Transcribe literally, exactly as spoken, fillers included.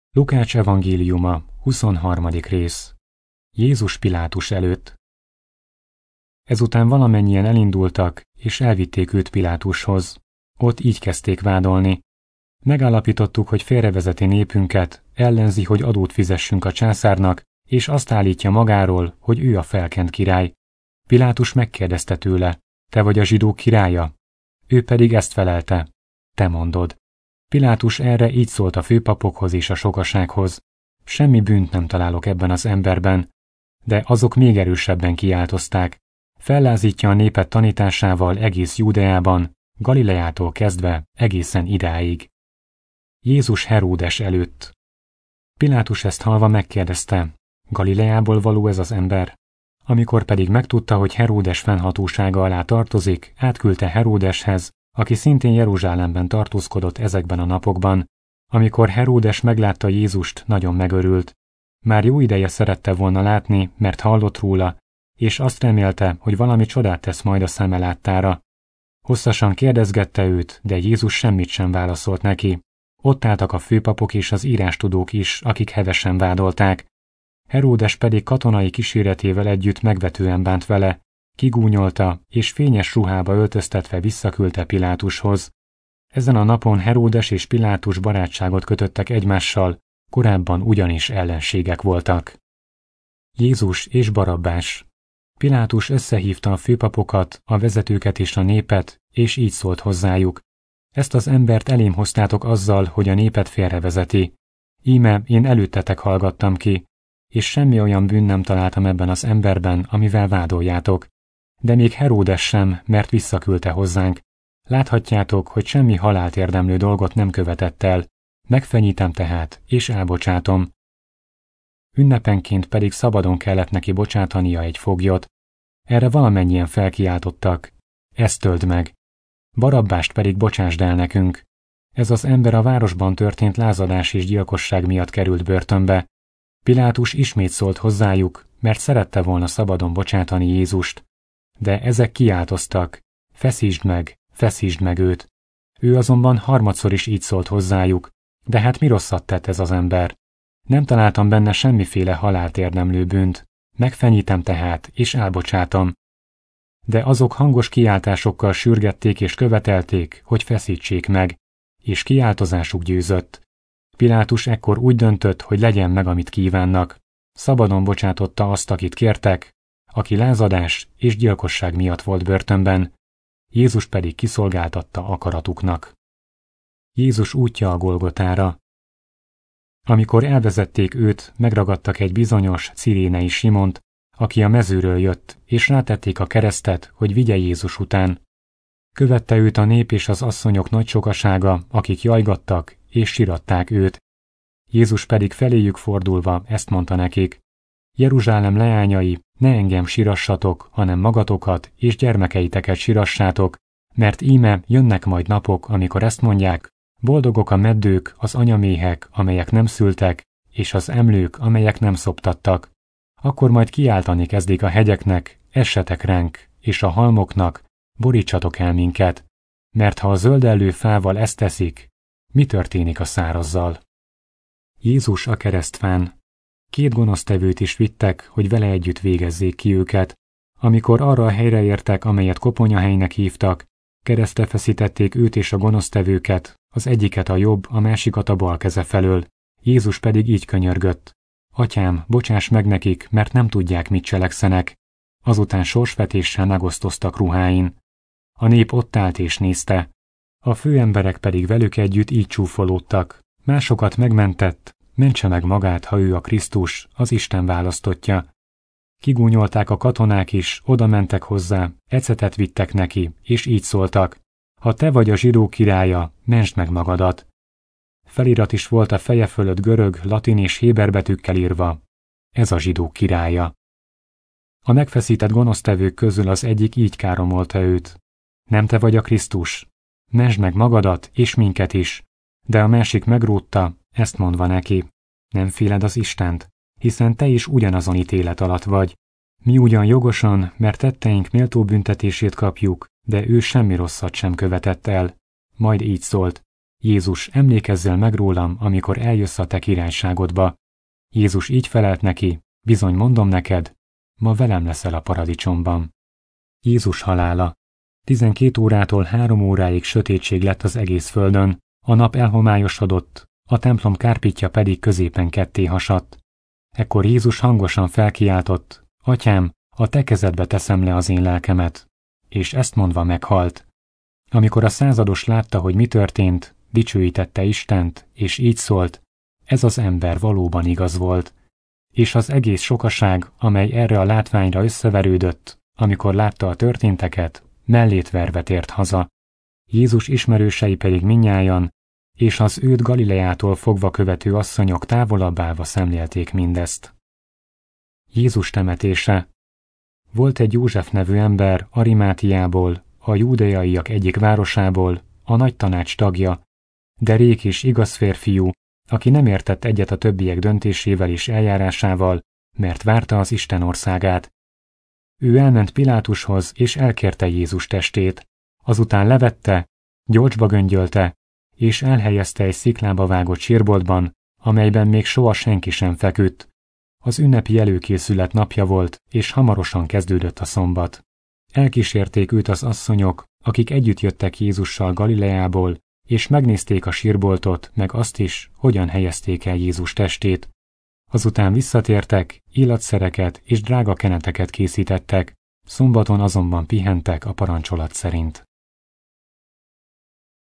Lukács evangéliuma, huszonharmadik rész. Jézus Pilátus előtt. Ezután valamennyien elindultak, és elvitték őt Pilátushoz. Ott így kezdték vádolni. Megállapítottuk, hogy félrevezeti népünket, ellenzi, hogy adót fizessünk a császárnak, és azt állítja magáról, hogy ő a felkent király. Pilátus megkérdezte tőle, te vagy a zsidók királya? Ő pedig ezt felelte, te mondod. Pilátus erre így szólt a főpapokhoz és a sokasághoz. Semmi bűnt nem találok ebben az emberben. De azok még erősebben kiáltozták. Fellázítja a népet tanításával egész Júdeában, Galileától kezdve egészen idáig. Jézus Heródes előtt. Pilátus ezt hallva megkérdezte, Galileából való ez az ember? Amikor pedig megtudta, hogy Heródes fennhatósága alá tartozik, átküldte Heródeshez, aki szintén Jeruzsálemben tartózkodott ezekben a napokban. Amikor Heródes meglátta Jézust, nagyon megörült. Már jó ideje szerette volna látni, mert hallott róla, és azt remélte, hogy valami csodát tesz majd a szeme láttára. Hosszasan kérdezgette őt, de Jézus semmit sem válaszolt neki. Ott álltak a főpapok és az írástudók is, akik hevesen vádolták. Heródes pedig katonai kíséretével együtt megvetően bánt vele, kigúnyolta, és fényes ruhába öltöztetve visszaküldte Pilátushoz. Ezen a napon Heródes és Pilátus barátságot kötöttek egymással, korábban ugyanis ellenségek voltak. Jézus és Barabbás. Pilátus összehívta a főpapokat, a vezetőket és a népet, és így szólt hozzájuk. Ezt az embert elém hoztátok azzal, hogy a népet félrevezeti. Íme én előttetek hallgattam ki, és semmi olyan bűn nem találtam ebben az emberben, amivel vádoljátok. De még Heródes sem, mert visszaküldte hozzánk. Láthatjátok, hogy semmi halált érdemlő dolgot nem követett el. Megfenyítem tehát, és elbocsátom. Ünnepenként pedig szabadon kellett neki bocsátania egy foglyot. Erre valamennyien felkiáltottak. Ezt töld meg. Barabbást pedig bocsásd el nekünk. Ez az ember a városban történt lázadás és gyilkosság miatt került börtönbe. Pilátus ismét szólt hozzájuk, mert szerette volna szabadon bocsátani Jézust. De ezek kiáltoztak. Feszítsd meg, feszítsd meg őt. Ő azonban harmadszor is így szólt hozzájuk. De hát mi rosszat tett ez az ember? Nem találtam benne semmiféle halált érdemlő bűnt. Megfenyítem tehát, és elbocsátom. De azok hangos kiáltásokkal sürgették és követelték, hogy feszítsék meg, és kiáltozásuk győzött. Pilátus ekkor úgy döntött, hogy legyen meg, amit kívánnak. Szabadon bocsátotta azt, akit kértek, aki lázadás és gyilkosság miatt volt börtönben, Jézus pedig kiszolgáltatta akaratuknak. Jézus útja a Golgotára. Amikor elvezették őt, megragadtak egy bizonyos cirénei Simont, aki a mezőről jött, és rátették a keresztet, hogy vigye Jézus után. Követte őt a nép és az asszonyok nagy sokasága, akik jajgattak, és siratták őt. Jézus pedig feléjük fordulva ezt mondta nekik. Jeruzsálem leányai, ne engem sirassatok, hanem magatokat és gyermekeiteket sirassátok, mert íme jönnek majd napok, amikor ezt mondják, boldogok a meddők, az anyaméhek, amelyek nem szültek, és az emlők, amelyek nem szoptattak. Akkor majd kiáltani kezdik a hegyeknek, essetek ránk, és a halmoknak, borítsatok el minket, mert ha a zöldellő fával ezt teszik, mi történik a szárazzal? Jézus a keresztfán. Két gonosztevőt is vittek, hogy vele együtt végezzék ki őket. Amikor arra a helyre értek, amelyet koponyahelynek hívtak, keresztre feszítették őt és a gonosztevőket, az egyiket a jobb, a másikat a bal keze felől. Jézus pedig így könyörgött. Atyám, bocsáss meg nekik, mert nem tudják, mit cselekszenek. Azután sorsvetéssel megosztoztak ruháin. A nép ott állt és nézte. A főemberek pedig velük együtt így csúfolódtak. Másokat megmentett, mentse meg magát, ha ő a Krisztus, az Isten választottja. Kigúnyolták a katonák is, oda mentek hozzá, ecetet vittek neki, és így szóltak. Ha te vagy a zsidók királya, mentsd meg magadat. Felirat is volt a feje fölött görög, latin és héber betűkkel írva. Ez a zsidók királya. A megfeszített gonosztevők közül az egyik így káromolta őt. Nem te vagy a Krisztus? Mentsd meg magadat, és minket is. De a másik megrótta, ezt mondva neki. Nem féled az Istent, hiszen te is ugyanazon ítélet alatt vagy. Mi ugyan jogosan, mert tetteink méltó büntetését kapjuk, de ő semmi rosszat sem követett el. Majd így szólt. Jézus, emlékezzel meg rólam, amikor eljössz a te királyságodba. Jézus így felelt neki, bizony mondom neked, ma velem leszel a paradicsomban. Jézus halála. Tizenkét órától három óráig sötétség lett az egész földön, a nap elhomályosodott, a templom kárpitja pedig középen ketté hasadt. Ekkor Jézus hangosan felkiáltott, Atyám, a te kezedbe teszem le az én lelkemet, és ezt mondva meghalt. Amikor a százados látta, hogy mi történt, dicsőítette Istent, és így szólt, ez az ember valóban igaz volt. És az egész sokaság, amely erre a látványra összeverődött, amikor látta a történteket, mellét verve tért haza. Jézus ismerősei pedig mindnyájan, és az őt Galileától fogva követő asszonyok távolabb állva szemlélték mindezt. Jézus temetése. Volt egy József nevű ember Arimátiából, a júdeaiak egyik városából, a nagy tanács tagja, de rék és igaz férfiú, aki nem értett egyet a többiek döntésével és eljárásával, mert várta az Isten országát. Ő elment Pilátushoz, és elkérte Jézus testét, azután levette, gyolcsba göngyölte, és elhelyezte egy sziklába vágott sírboltban, amelyben még soha senki sem feküdt. Az ünnepi előkészület napja volt, és hamarosan kezdődött a szombat. Elkísérték őt az asszonyok, akik együtt jöttek Jézussal Galileából, és megnézték a sírboltot, meg azt is, hogyan helyezték el Jézus testét. Azután visszatértek, illatszereket és drága keneteket készítettek, szombaton azonban pihentek a parancsolat szerint.